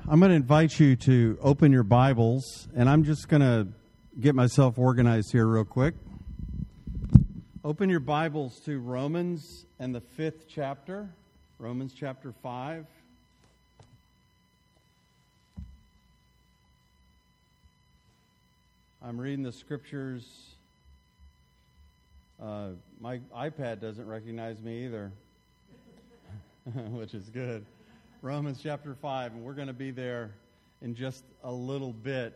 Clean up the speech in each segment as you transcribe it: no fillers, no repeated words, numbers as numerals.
I'm going to invite you to open your Bibles, and I'm just going to get myself organized here real quick. Open your Bibles to Romans and the 5th chapter, Romans chapter 5. I'm reading the scriptures. My iPad doesn't recognize me either, which is good. Romans chapter 5, and we're going to be there in just a little bit.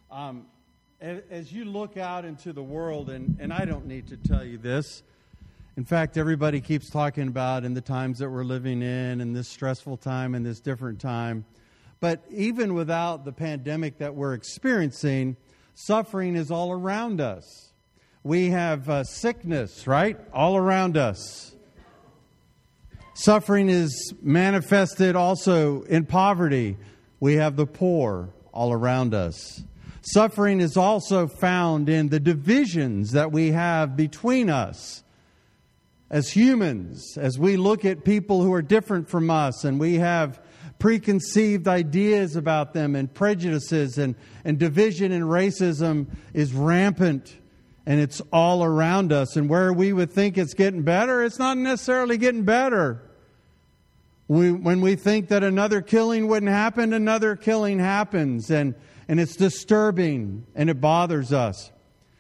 As you look out into the world, and I don't need to tell you this. In fact, everybody keeps talking about in the times that we're living in this stressful time and this different time. But even without the pandemic that we're experiencing, suffering is all around us. We have sickness, right? All around us. Suffering is manifested also in poverty. We have the poor all around us. Suffering is also found in the divisions that we have between us as humans, as we look at people who are different from us and we have preconceived ideas about them and prejudices and division and racism is rampant and it's all around us. And where we would think it's getting better, it's not necessarily getting better. When we think that another killing wouldn't happen, another killing happens, and it's disturbing, and it bothers us.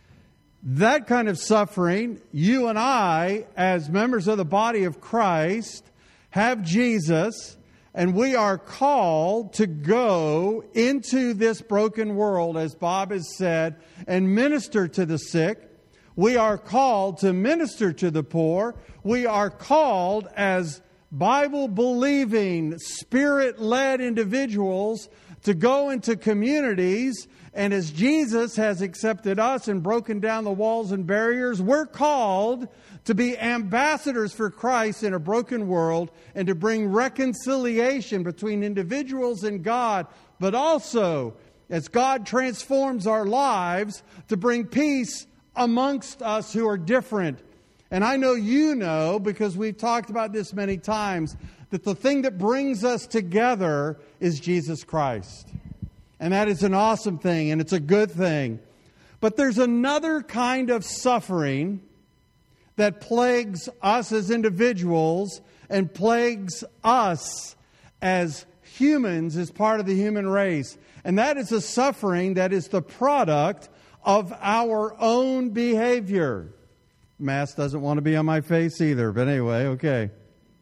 That kind of suffering, you and I, as members of the body of Christ, have Jesus, and we are called to go into this broken world, as Bob has said, and minister to the sick. We are called to minister to the poor. We are called as Bible-believing, Spirit-led individuals to go into communities, and as Jesus has accepted us and broken down the walls and barriers, we're called to be ambassadors for Christ in a broken world and to bring reconciliation between individuals and God, but also, as God transforms our lives, to bring peace amongst us who are different. And I know you know, because we've talked about this many times, that the thing that brings us together is Jesus Christ. And that is an awesome thing, and it's a good thing. But there's another kind of suffering that plagues us as individuals and plagues us as humans, as part of the human race. And that is a suffering that is the product of our own behavior. Mask doesn't want to be on my face either, but anyway, okay.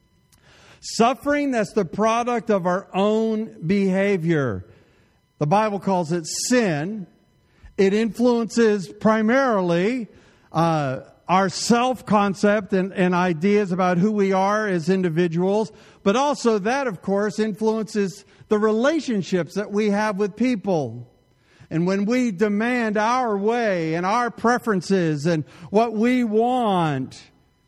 Suffering that's the product of our own behavior. The Bible calls it sin. It influences primarily our self-concept and ideas about who we are as individuals, but also that, of course, influences the relationships that we have with people. And when we demand our way and our preferences and what we want,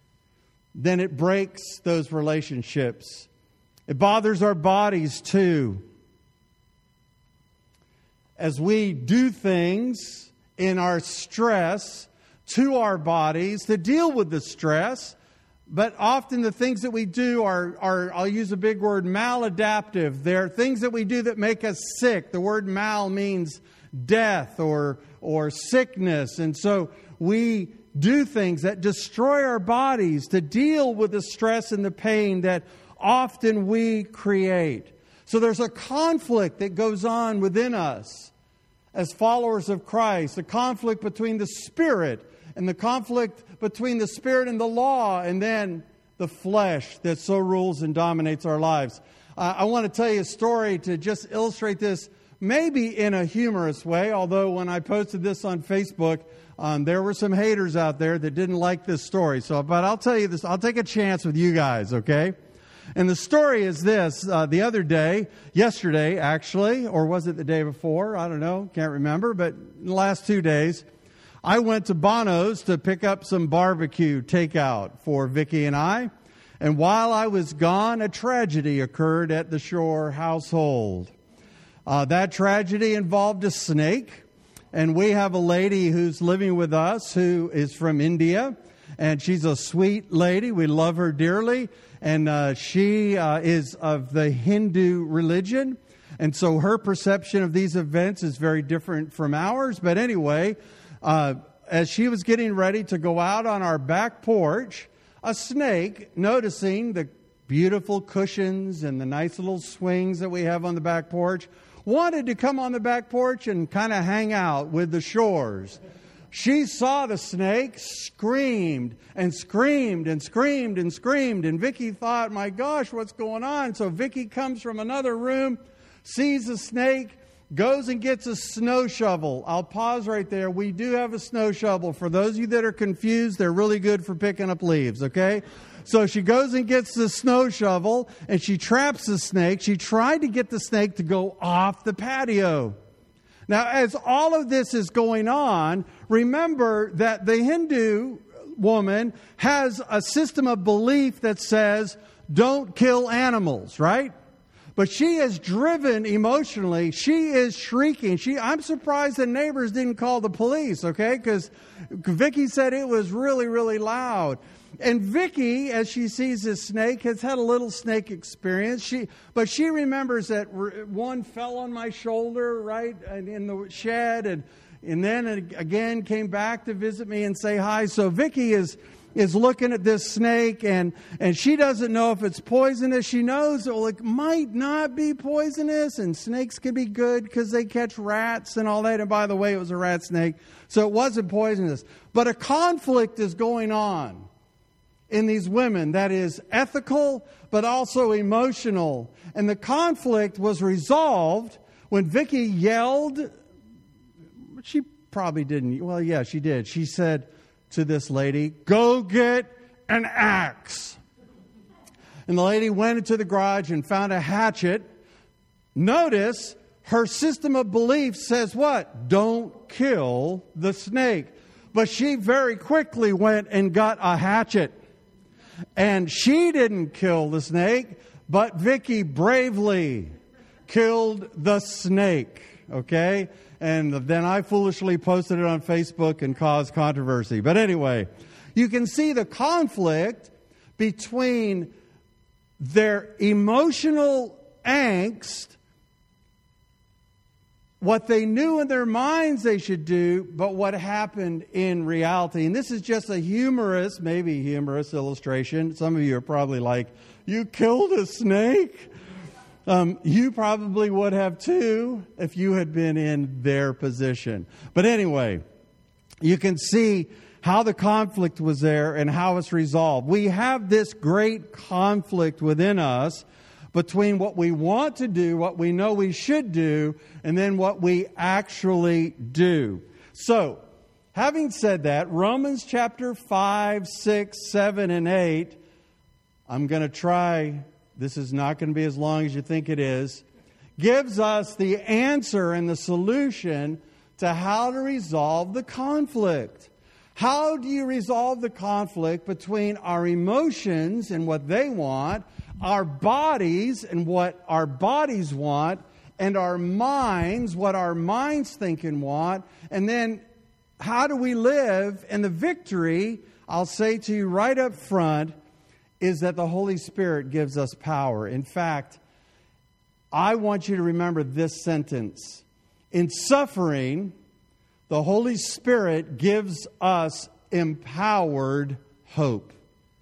then it breaks those relationships. It bothers our bodies too. As we do things in our stress to our bodies to deal with the stress, but often the things that we do are I'll use a big word, maladaptive. They're things that we do that make us sick. The word mal means death or sickness. And so we do things that destroy our bodies to deal with the stress and the pain that often we create. So there's a conflict that goes on within us as followers of Christ, a conflict between the Spirit and the conflict between the Spirit and the law, and then the flesh that so rules and dominates our lives. I want to tell you a story to just illustrate this, maybe in a humorous way, although when I posted this on Facebook, there were some haters out there that didn't like this story. But I'll tell you this, I'll take a chance with you guys, okay? And the story is this. The other day, yesterday actually, or was it the day before? I don't know, can't remember. But in the last 2 days, I went to Bono's to pick up some barbecue takeout for Vicki and I. And while I was gone, a tragedy occurred at the Shore household. That tragedy involved a snake. And we have a lady who's living with us who is from India. And she's a sweet lady. We love her dearly. And she is of the Hindu religion. And so her perception of these events is very different from ours. But anyway, as she was getting ready to go out on our back porch, a snake, noticing the beautiful cushions and the nice little swings that we have on the back porch, wanted to come on the back porch and kind of hang out with the Shores. She saw the snake, screamed and screamed and screamed and screamed. And Vicky thought, my gosh, what's going on? So Vicky comes from another room, sees the snake, goes and gets a snow shovel. I'll pause right there. We do have a snow shovel. For those of you that are confused, they're really good for picking up leaves, okay? So she goes and gets the snow shovel, and she traps the snake. She tried to get the snake to go off the patio. Now, as all of this is going on, remember that the Hindu woman has a system of belief that says, don't kill animals, right? But she is driven emotionally. She is shrieking. I'm surprised the neighbors didn't call the police, okay? Because Vicky said it was really, really loud. And Vicky, as she sees this snake, has had a little snake experience. But she remembers that one fell on my shoulder, right, in the shed, and then again came back to visit me and say hi. So Vicky is looking at this snake, and she doesn't know if it's poisonous. She knows it might not be poisonous, and snakes can be good because they catch rats and all that. And by the way, it was a rat snake, so it wasn't poisonous. But a conflict is going on in these women that is ethical but also emotional. And the conflict was resolved when Vicky yelled. She probably didn't. Well, yeah, she did. She said to this lady, "Go get an axe." And the lady went into the garage and found a hatchet. Notice her system of belief says what? Don't kill the snake. But she very quickly went and got a hatchet. And she didn't kill the snake, but Vicky bravely killed the snake. Okay? And then I foolishly posted it on Facebook and caused controversy. But anyway, you can see the conflict between their emotional angst, what they knew in their minds they should do, but what happened in reality. And this is just a maybe humorous illustration. Some of you are probably like, you killed a snake? You probably would have too if you had been in their position. But anyway, you can see how the conflict was there and how it's resolved. We have this great conflict within us between what we want to do, what we know we should do, and then what we actually do. So, having said that, Romans chapter 5, 6, 7, and 8, I'm going to try, this is not going to be as long as you think it is, gives us the answer and the solution to how to resolve the conflict. How do you resolve the conflict between our emotions and what they want, our bodies and what our bodies want, and our minds, what our minds think and want, and then how do we live? And the victory, I'll say to you right up front, is that the Holy Spirit gives us power. In fact, I want you to remember this sentence. In suffering, the Holy Spirit gives us empowered hope.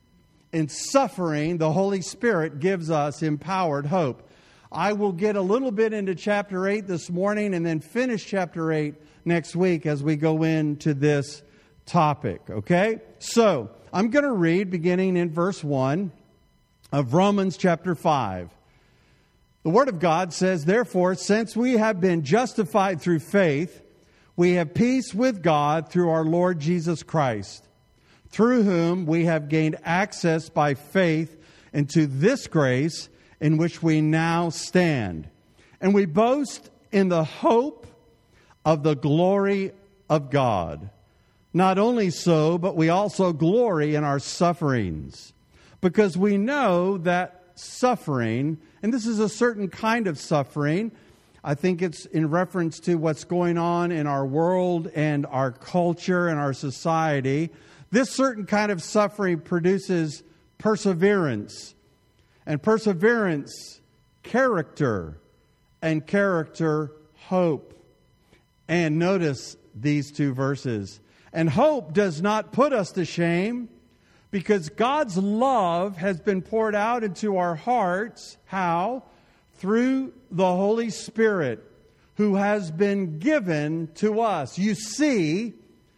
In suffering, the Holy Spirit gives us empowered hope. I will get a little bit into chapter 8 this morning and then finish chapter 8 next week as we go into this topic, okay? So, I'm going to read beginning in verse 1 of Romans chapter 5. The Word of God says, "Therefore, since we have been justified through faith, we have peace with God through our Lord Jesus Christ, through whom we have gained access by faith into this grace in which we now stand. And we boast in the hope of the glory of God. Not only so, but we also glory in our sufferings, because we know that suffering, and this is a certain kind of suffering, I think it's in reference to what's going on in our world and our culture and our society. This certain kind of suffering produces perseverance. And perseverance, character. and character, hope. And notice these two verses. And hope does not put us to shame, because God's love has been poured out into our hearts. How? Through the Holy Spirit, who has been given to us. You see,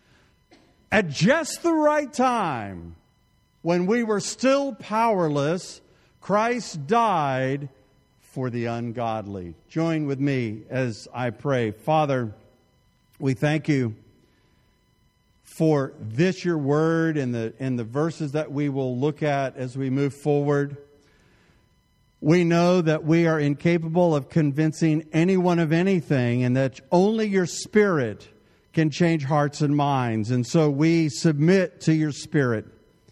at just the right time, when we were still powerless, Christ died for the ungodly. Join with me as I pray. Father, we thank you for this, your word, and the verses that we will look at as we move forward. We know that we are incapable of convincing anyone of anything, and that only your Spirit can change hearts and minds. And so we submit to your Spirit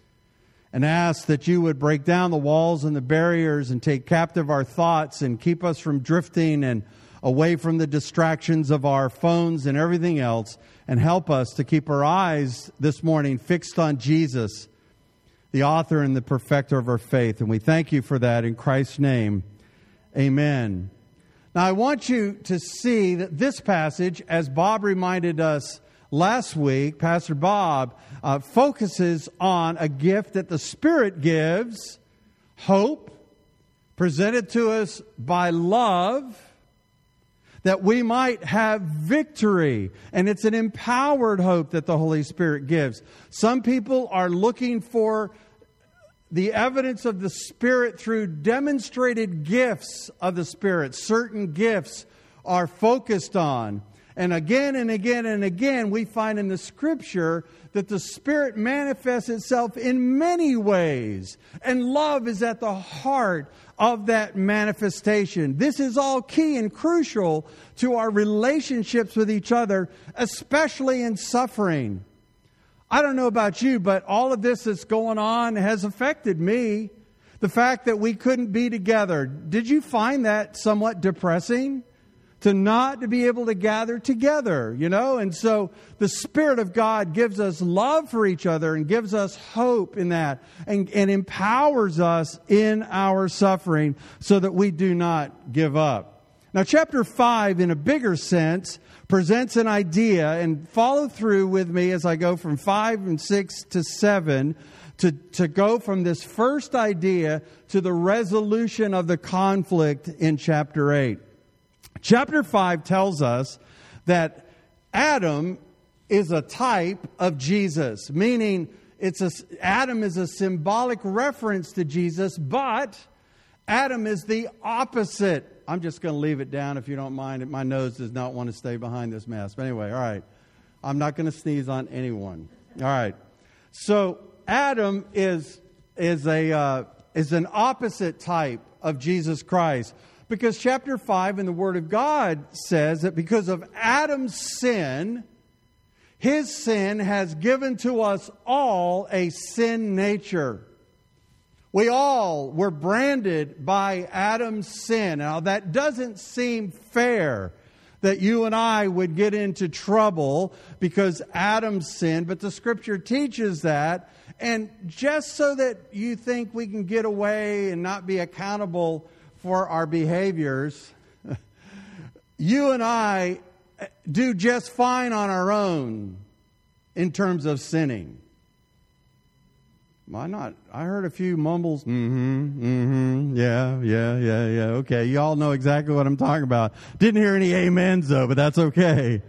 and ask that you would break down the walls and the barriers and take captive our thoughts and keep us from drifting and away from the distractions of our phones and everything else, and help us to keep our eyes this morning fixed on Jesus, the author and the perfecter of our faith. And we thank you for that in Christ's name. Amen. Now I want you to see that this passage, as Bob reminded us last week, Pastor Bob, focuses on a gift that the Spirit gives, hope, presented to us by love, that we might have victory. And it's an empowered hope that the Holy Spirit gives. Some people are looking for the evidence of the Spirit through demonstrated gifts of the Spirit. Certain gifts are focused on. And again and again and again, we find in the Scripture that the Spirit manifests itself in many ways. And love is at the heart of that manifestation. This is all key and crucial to our relationships with each other, especially in suffering. I don't know about you, but all of this that's going on has affected me. The fact that we couldn't be together. Did you find that somewhat depressing? To not to be able to gather together, you know? And so the Spirit of God gives us love for each other and gives us hope in that, and empowers us in our suffering so that we do not give up. Now, chapter 5, in a bigger sense, presents an idea, and follow through with me as I go from 5 and 6 to 7 to go from this first idea to the resolution of the conflict in chapter 8. Chapter 5 tells us that Adam is a type of Jesus, meaning Adam is a symbolic reference to Jesus, but Adam is the opposite. I'm just going to leave it down if you don't mind. My nose does not want to stay behind this mask. But anyway, all right. I'm not going to sneeze on anyone. All right. So Adam is an opposite type of Jesus Christ. Because chapter 5 in the Word of God says that because of Adam's sin, his sin has given to us all a sin nature. We all were branded by Adam's sin. Now, that doesn't seem fair that you and I would get into trouble because Adam's sin, but the Scripture teaches that. And just so that you think we can get away and not be accountable for our behaviors, you and I do just fine on our own in terms of sinning. Why not? I heard a few mumbles. Yeah. Okay, you all know exactly what I'm talking about. Didn't hear any amens though, but that's okay.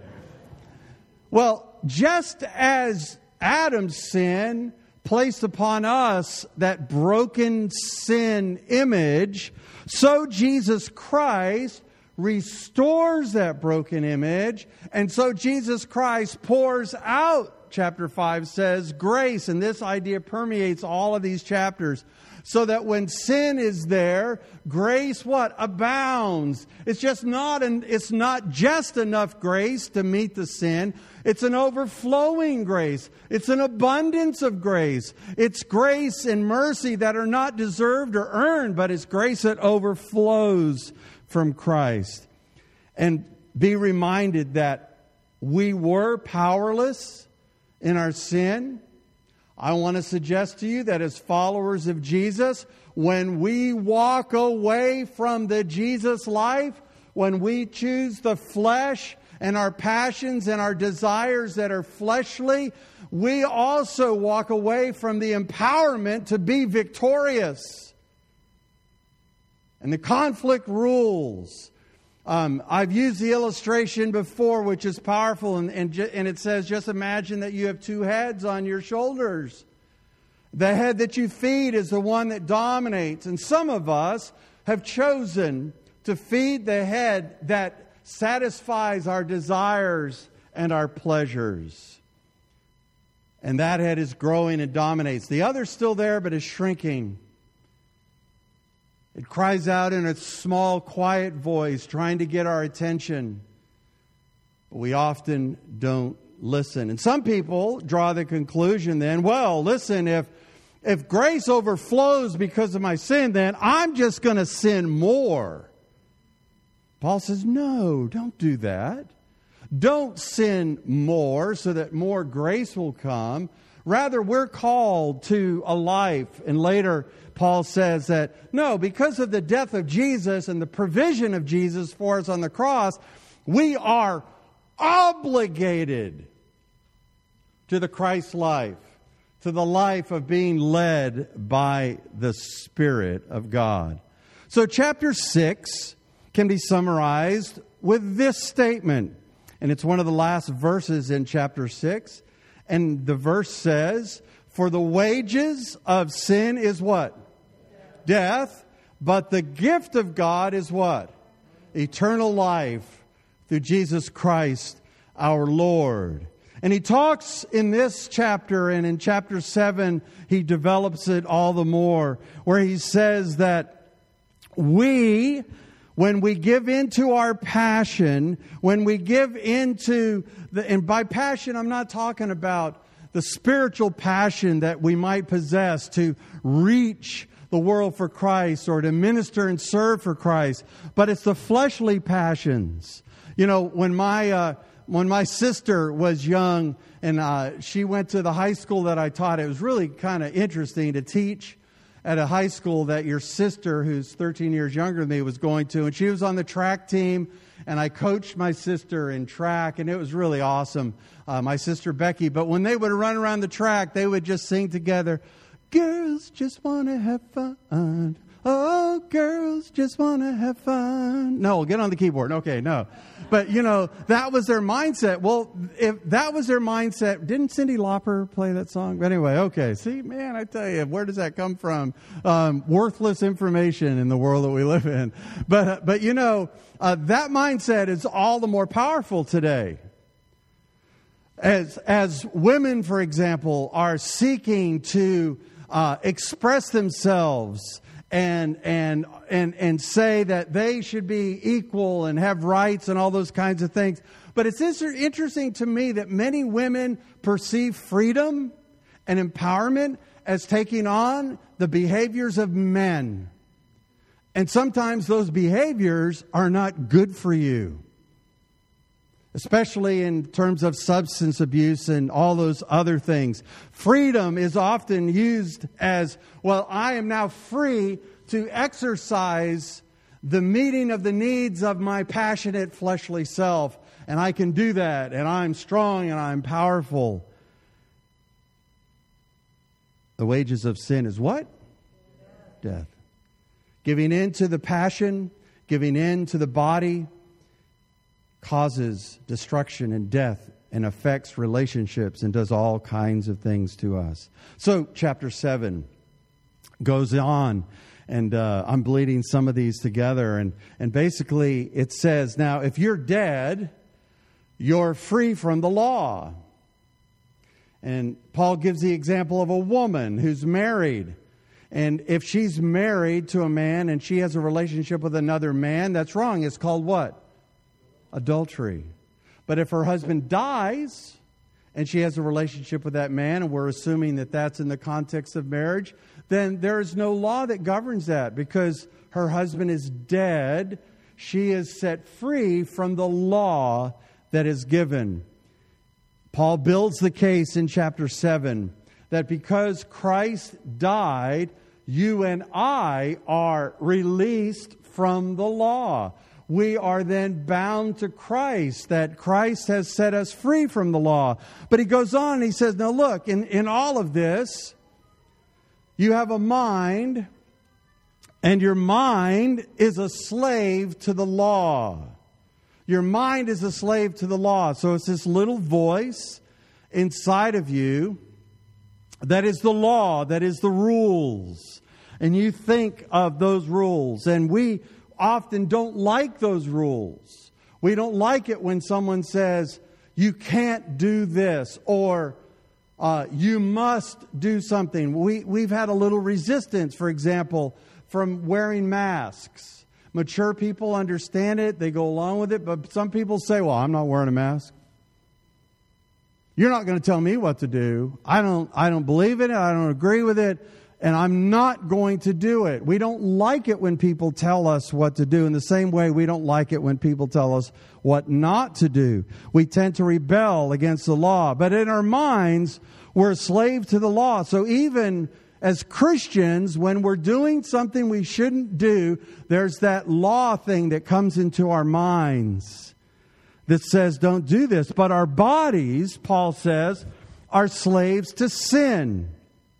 Well, just as Adam's sin placed upon us that broken sin image, so Jesus Christ restores that broken image, and so Jesus Christ pours out, chapter 5 says, grace, and this idea permeates all of these chapters, so that when sin is there, grace what? Abounds. It's not just enough grace to meet the sin. It's an overflowing grace. It's an abundance of grace. It's grace and mercy that are not deserved or earned, but it's grace that overflows from Christ. And be reminded that we were powerless in our sin. I want to suggest to you that as followers of Jesus, when we walk away from the Jesus life, when we choose the flesh and our passions and our desires that are fleshly, we also walk away from the empowerment to be victorious. And the conflict rules. I've used the illustration before, which is powerful, and it says, just imagine that you have two heads on your shoulders. The head that you feed is the one that dominates. And some of us have chosen to feed the head that satisfies our desires and our pleasures. And that head is growing and dominates. The other's still there, but is shrinking. It cries out in a small, quiet voice, trying to get our attention. But we often don't listen. And some people draw the conclusion then, well, listen, if grace overflows because of my sin, then I'm just going to sin more. Paul says, no, don't do that. Don't sin more so that more grace will come. Rather, we're called to a life. And later, Paul says that, no, because of the death of Jesus and the provision of Jesus for us on the cross, we are obligated to the Christ life, to the life of being led by the Spirit of God. So chapter 6 can be summarized with this statement. And it's one of the last verses in chapter 6. And the verse says, for the wages of sin is what? Death. But the gift of God is what? Eternal life through Jesus Christ our Lord. And he talks in this chapter, and in chapter 7, he develops it all the more, where he says that when we give into our passion, when we give into and by passion, I'm not talking about the spiritual passion that we might possess to reach the world for Christ or to minister and serve for Christ, but it's the fleshly passions. You know, when my sister was young and she went to the high school that I taught, it was really kind of interesting to teach at a high school that your sister, who's 13 years younger than me, was going to. And she was on the track team, and I coached my sister in track, and it was really awesome, my sister Becky. But when they would run around the track, they would just sing together, girls just want to have fun. Oh, girls just want to have fun. No, get on the keyboard. Okay, no. But, you know, that was their mindset. Well, if that was their mindset, didn't Cyndi Lauper play that song? But anyway, okay. See, man, I tell you, where does that come from? Worthless information in the world that we live in. But you know, that mindset is all the more powerful today. As women, for example, are seeking to express themselves and say that they should be equal and have rights and all those kinds of things. But it's interesting to me that many women perceive freedom and empowerment as taking on the behaviors of men. And sometimes those behaviors are not good for you, especially in terms of substance abuse and all those other things. Freedom is often used as, well, I am now free to exercise the meeting of the needs of my passionate fleshly self. And I can do that, and I'm strong, and I'm powerful. The wages of sin is what? Death. Giving in to the passion, giving in to the body, causes destruction and death and affects relationships and does all kinds of things to us. So chapter 7 goes on, and I'm bleeding some of these together. And basically it says, now if you're dead, you're free from the law. And Paul gives the example of a woman who's married. And if she's married to a man and she has a relationship with another man, that's wrong. It's called what? Adultery. But if her husband dies and she has a relationship with that man, and we're assuming that that's in the context of marriage, then there is no law that governs that, because her husband is dead. She is set free from the law that is given. Paul builds the case in chapter 7 that because Christ died, you and I are released from the law. we are then bound to Christ, that Christ has set us free from the law. But he goes on and he says, now look, in all of this, you have a mind, and your mind is a slave to the law. Your mind is a slave to the law. So it's this little voice inside of you that is the law, that is the rules. And you think of those rules. And we often don't like those rules. We don't like it when someone says, you can't do this, or you must do something. We've had a little resistance, for example, from wearing masks. Mature people understand it. They go along with it. But some people say, well, I'm not wearing a mask. You're not going to tell me what to do. I don't believe in it. I don't agree with it. And I'm not going to do it. We don't like it when people tell us what to do. In the same way, we don't like it when people tell us what not to do. We tend to rebel against the law. But in our minds, we're a slave to the law. So even as Christians, when we're doing something we shouldn't do, there's that law thing that comes into our minds that says, don't do this. But our bodies, Paul says, are slaves to sin.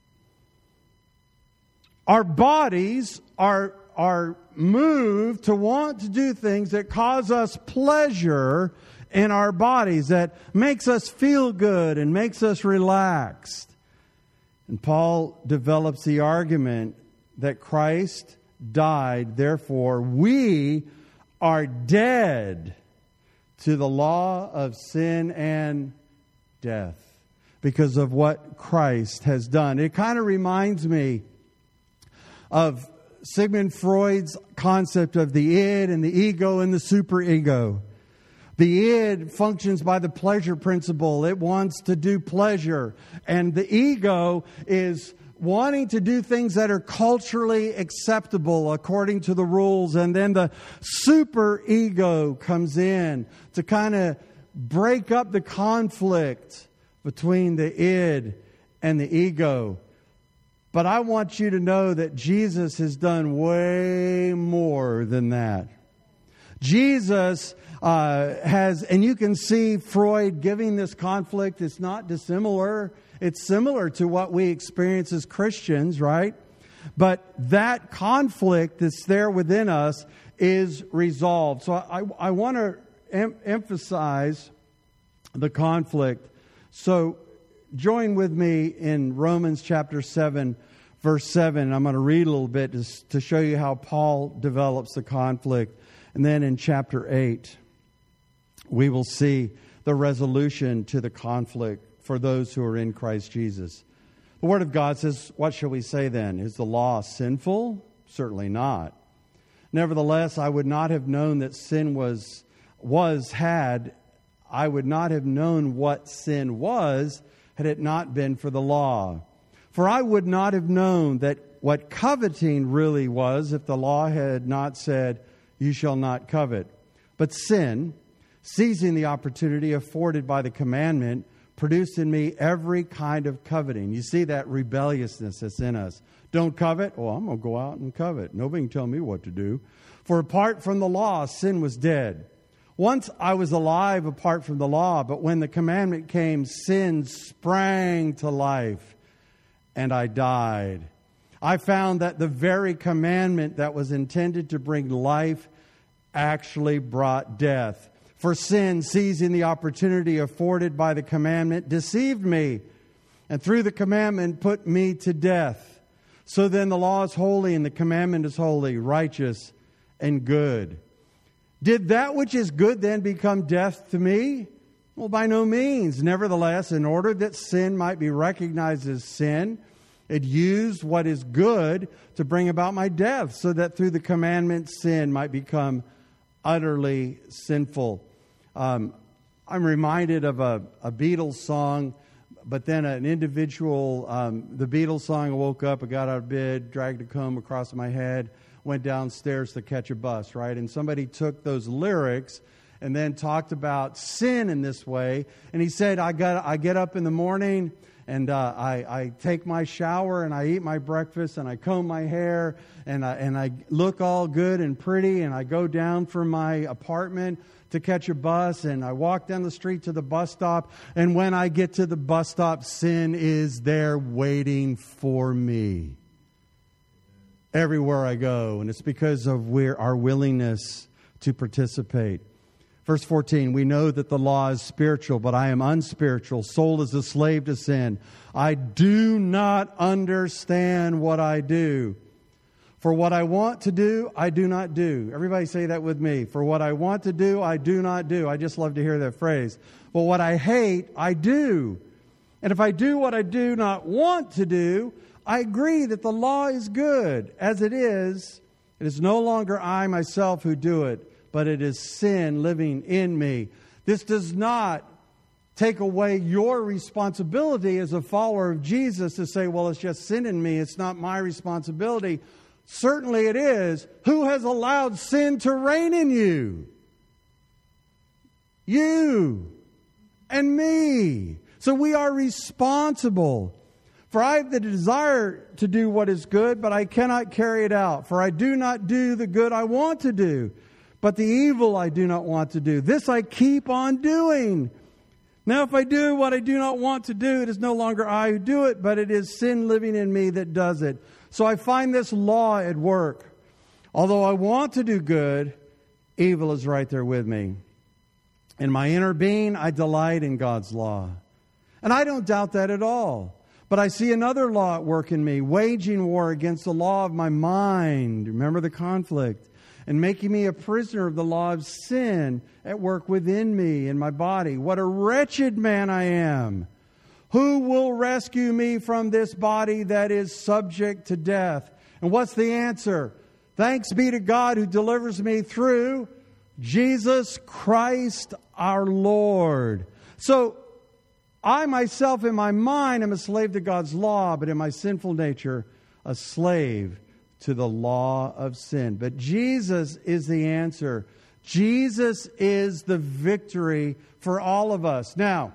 Our bodies are moved to want to do things that cause us pleasure in our bodies, that makes us feel good and makes us relaxed. And Paul develops the argument that Christ died, therefore we are dead to the law of sin and death because of what Christ has done. It kind of reminds me of Sigmund Freud's concept of the id and the ego and the superego. The id functions by the pleasure principle. It wants to do pleasure. And the ego is wanting to do things that are culturally acceptable according to the rules. And then the superego comes in to kind of break up the conflict between the id and the ego. But I want you to know that Jesus has done way more than that. Jesus has, and you can see Freud giving this conflict. It's not dissimilar. It's similar to what we experience as Christians, right? But that conflict that's there within us is resolved. So I want to emphasize the conflict. So join with me in Romans chapter 7, verse 7. I'm going to read a little bit to show you how Paul develops the conflict. And then in chapter 8, we will see the resolution to the conflict for those who are in Christ Jesus. The Word of God says, what shall we say then? Is the law sinful? Certainly not. Nevertheless, I would not have known that sin I would not have known what sin was had it not been for the law. For I would not have known that what coveting really was if the law had not said, you shall not covet. But sin, seizing the opportunity afforded by the commandment, produced in me every kind of coveting. You see that rebelliousness that's in us. Don't covet? Oh, I'm going to go out and covet. Nobody can tell me what to do. For apart from the law, sin was dead. Once I was alive apart from the law, but when the commandment came, sin sprang to life, and I died. I found that the very commandment that was intended to bring life actually brought death. For sin, seizing the opportunity afforded by the commandment, deceived me, and through the commandment put me to death. So then the law is holy, and the commandment is holy, righteous, and good. Did that which is good then become death to me? Well, by no means. Nevertheless, in order that sin might be recognized as sin, it used what is good to bring about my death, so that through the commandment sin might become utterly sinful. I'm reminded of a Beatles song, but then an individual, the Beatles song, I woke up, I got out of bed, dragged a comb across my head, went downstairs to catch a bus, right? And somebody took those lyrics and then talked about sin in this way. And he said, I get up in the morning I take my shower and I eat my breakfast and I comb my hair and I look all good and pretty and I go down from my apartment to catch a bus and I walk down the street to the bus stop, and when I get to the bus stop, sin is there waiting for me everywhere I go, and it's because of our willingness to participate. Verse 14, we know that the law is spiritual, but I am unspiritual. Soul is a slave to sin. I do not understand what I do. For what I want to do, I do not do. Everybody say that with me. For what I want to do, I do not do. I just love to hear that phrase. But what I hate, I do. And if I do what I do not want to do, I agree that the law is good. As it is no longer I myself who do it, but it is sin living in me. This does not take away your responsibility as a follower of Jesus to say, well, it's just sin in me. It's not my responsibility. Certainly it is. Who has allowed sin to reign in you? You and me. So we are responsible. For I have the desire to do what is good, but I cannot carry it out. For I do not do the good I want to do, but the evil I do not want to do. This I keep on doing. Now if I do what I do not want to do, it is no longer I who do it, but it is sin living in me that does it. So I find this law at work. Although I want to do good, evil is right there with me. In my inner being, I delight in God's law. And I don't doubt that at all. But I see another law at work in me, waging war against the law of my mind. Remember the conflict. And making me a prisoner of the law of sin at work within me in my body. What a wretched man I am. Who will rescue me from this body that is subject to death? And what's the answer? Thanks be to God who delivers me through Jesus Christ our Lord. So, I myself in my mind am a slave to God's law, but in my sinful nature, a slave to the law of sin. But Jesus is the answer. Jesus is the victory for all of us. Now,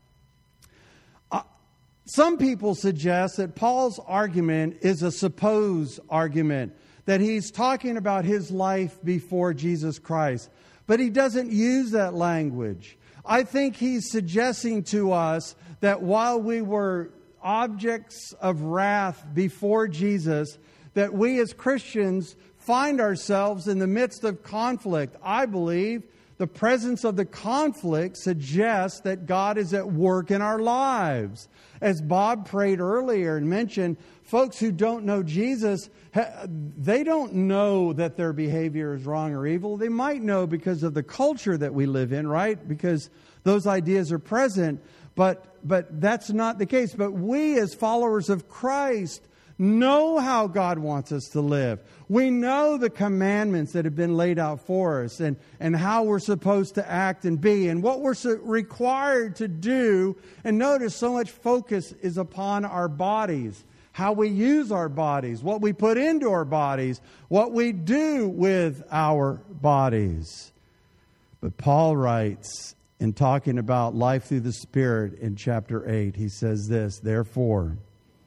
some people suggest that Paul's argument is a supposed argument, that he's talking about his life before Jesus Christ. But he doesn't use that language. I think he's suggesting to us that while we were objects of wrath before Jesus, that we as Christians find ourselves in the midst of conflict. I believe the presence of the conflict suggests that God is at work in our lives. As Bob prayed earlier and mentioned, folks who don't know Jesus, they don't know that their behavior is wrong or evil. They might know because of the culture that we live in, right? Because those ideas are present. But that's not the case. But we as followers of Christ know how God wants us to live. We know the commandments that have been laid out for us and how we're supposed to act and be and what we're required to do. And notice so much focus is upon our bodies, how we use our bodies, what we put into our bodies, what we do with our bodies. But Paul writes, in talking about life through the Spirit in chapter 8, he says this, therefore,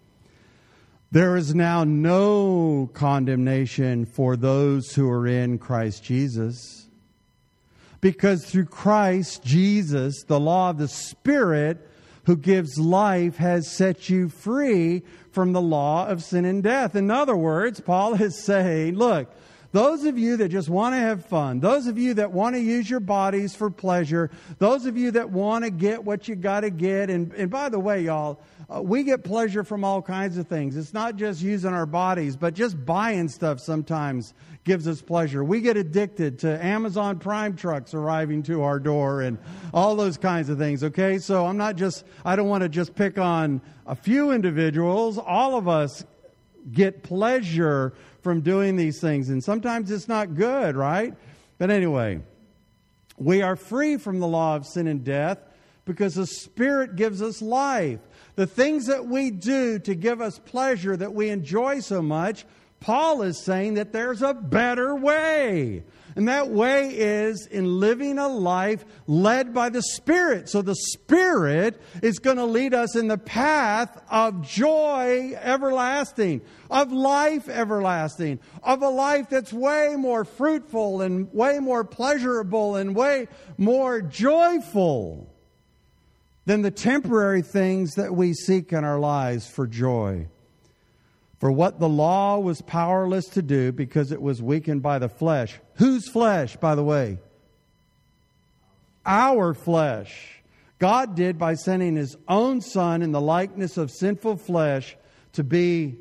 there is now no condemnation for those who are in Christ Jesus. Because through Christ Jesus, the law of the Spirit who gives life has set you free from the law of sin and death. In other words, Paul is saying, look, those of you that just want to have fun, those of you that want to use your bodies for pleasure, those of you that want to get what you got to get, and by the way, y'all, we get pleasure from all kinds of things. It's not just using our bodies, but just buying stuff sometimes gives us pleasure. We get addicted to Amazon Prime trucks arriving to our door and all those kinds of things, okay? So I don't want to just pick on a few individuals. All of us get pleasure from doing these things, and sometimes it's not good, right? But anyway, we are free from the law of sin and death because the Spirit gives us life. The things that we do to give us pleasure that we enjoy so much, Paul is saying that there's a better way. And that way is in living a life led by the Spirit. So the Spirit is going to lead us in the path of joy everlasting, of life everlasting, of a life that's way more fruitful and way more pleasurable and way more joyful than the temporary things that we seek in our lives for joy. For what the law was powerless to do because it was weakened by the flesh. Whose flesh, by the way? Our flesh. God did by sending His own Son in the likeness of sinful flesh to be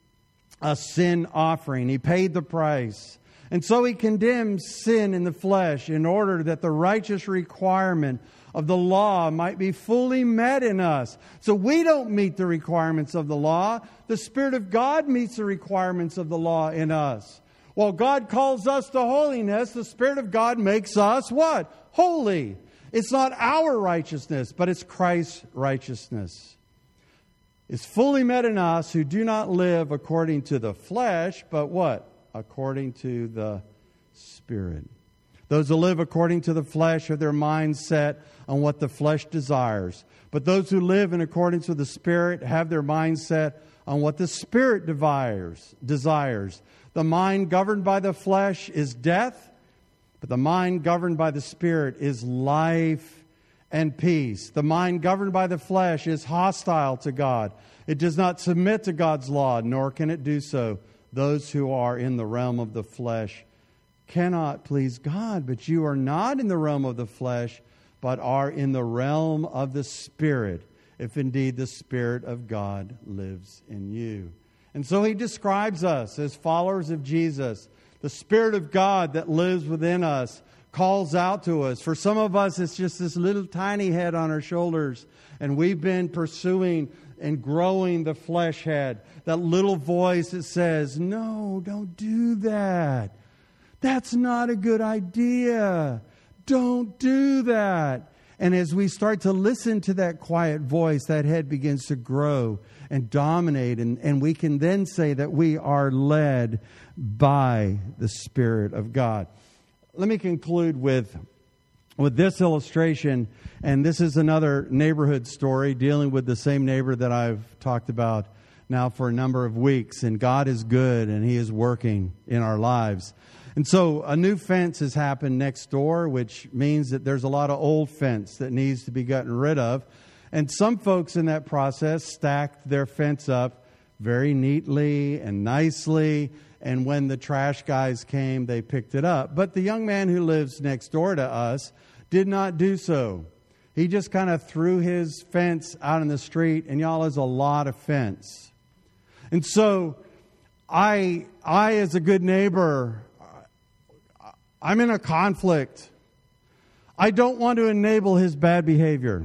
a sin offering. He paid the price. And so He condemns sin in the flesh in order that the righteous requirement of the law might be fully met in us. So we don't meet the requirements of the law. The Spirit of God meets the requirements of the law in us. While God calls us to holiness, the Spirit of God makes us what? Holy. It's not our righteousness, but it's Christ's righteousness. It's fully met in us who do not live according to the flesh, but what? According to the Spirit. Those who live according to the flesh have their minds set on what the flesh desires. But those who live in accordance with the Spirit have their minds set on what the Spirit desires. The mind governed by the flesh is death, but the mind governed by the Spirit is life and peace. The mind governed by the flesh is hostile to God. It does not submit to God's law, nor can it do so. Those who are in the realm of the flesh cannot please God, but you are not in the realm of the flesh, but are in the realm of the Spirit, if indeed the Spirit of God lives in you. And so He describes us as followers of Jesus. The Spirit of God that lives within us calls out to us. For some of us, it's just this little tiny head on our shoulders, and we've been pursuing and growing the flesh head. That little voice that says, no, don't do that. That's not a good idea. Don't do that. And as we start to listen to that quiet voice, that head begins to grow and dominate. And we can then say that we are led by the Spirit of God. Let me conclude with this illustration. And this is another neighborhood story dealing with the same neighbor that I've talked about now for a number of weeks. And God is good and He is working in our lives. And so a new fence has happened next door, which means that there's a lot of old fence that needs to be gotten rid of. And some folks in that process stacked their fence up very neatly and nicely. And when the trash guys came, they picked it up. But the young man who lives next door to us did not do so. He just kind of threw his fence out in the street, and y'all, is a lot of fence. And so I as a good neighbor, I'm in a conflict. I don't want to enable his bad behavior.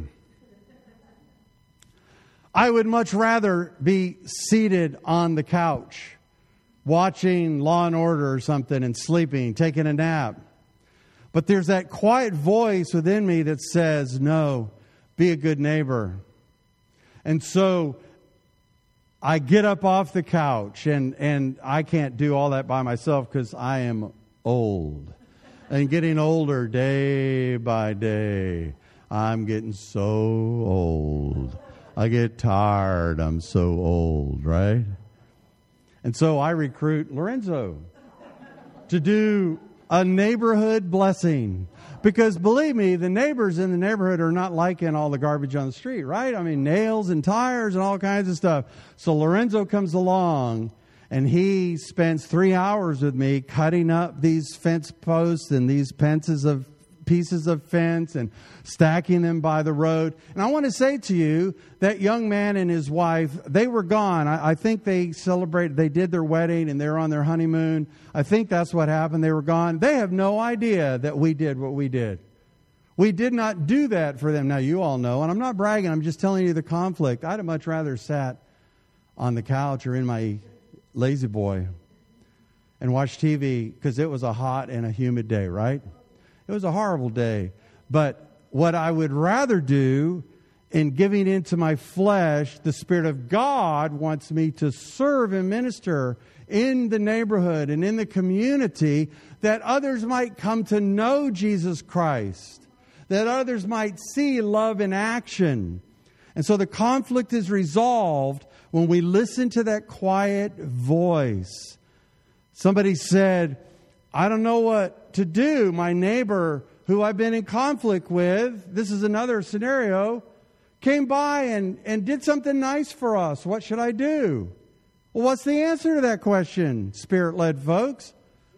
I would much rather be seated on the couch, watching Law and Order or something and sleeping, taking a nap. But there's that quiet voice within me that says, no, be a good neighbor. And so I get up off the couch, and I can't do all that by myself because I am old. And getting older day by day. I'm getting so old. I get tired. I'm so old, right? And so I recruit Lorenzo to do a neighborhood blessing. Because believe me, the neighbors in the neighborhood are not liking all the garbage on the street, right? I mean, nails and tires and all kinds of stuff. So Lorenzo comes along, and he spends 3 hours with me cutting up these fence posts and these pieces of fence and stacking them by the road. And I want to say to you, that young man and his wife, they were gone. I think they did their wedding and they're on their honeymoon. I think that's what happened. They were gone. They have no idea that we did what we did. We did not do that for them. Now, you all know, and I'm not bragging, I'm just telling you the conflict. I'd have much rather sat on the couch or in my lazy boy and watched TV because it was a hot and a humid day, right? It was a horrible day. But what I would rather do in giving into my flesh, the Spirit of God wants me to serve and minister in the neighborhood and in the community, that others might come to know Jesus Christ, that others might see love in action. And so the conflict is resolved when we listen to that quiet voice. Somebody said, I don't know what to do. My neighbor who I've been in conflict with, this is another scenario, came by and did something nice for us. What should I do? Well, what's the answer to that question, Spirit-led folks?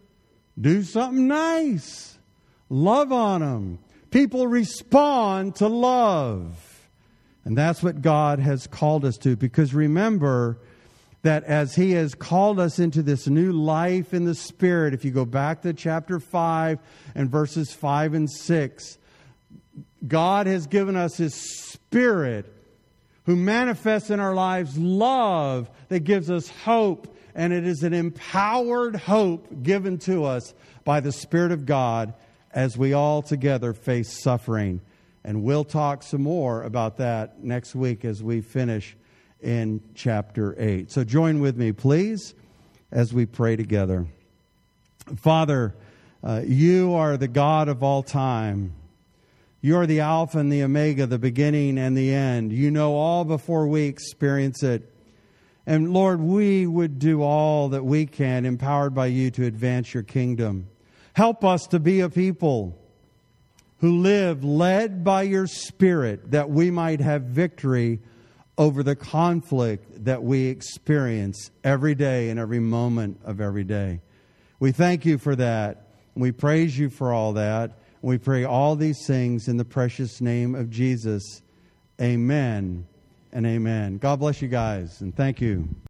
Do something nice. Love on them. People respond to love. And that's what God has called us to. Because remember that as He has called us into this new life in the Spirit, if you go back to chapter 5 and verses 5 and 6, God has given us His Spirit who manifests in our lives love that gives us hope. And it is an empowered hope given to us by the Spirit of God as we all together face suffering. And we'll talk some more about that next week as we finish in chapter 8. So join with me, please, as we pray together. Father, You are the God of all time. You are the Alpha and the Omega, the beginning and the end. You know all before we experience it. And Lord, we would do all that we can, empowered by You, to advance Your kingdom. Help us to be a people who live led by Your Spirit, that we might have victory over the conflict that we experience every day and every moment of every day. We thank You for that. We praise You for all that. We pray all these things in the precious name of Jesus. Amen and amen. God bless you guys, and thank you.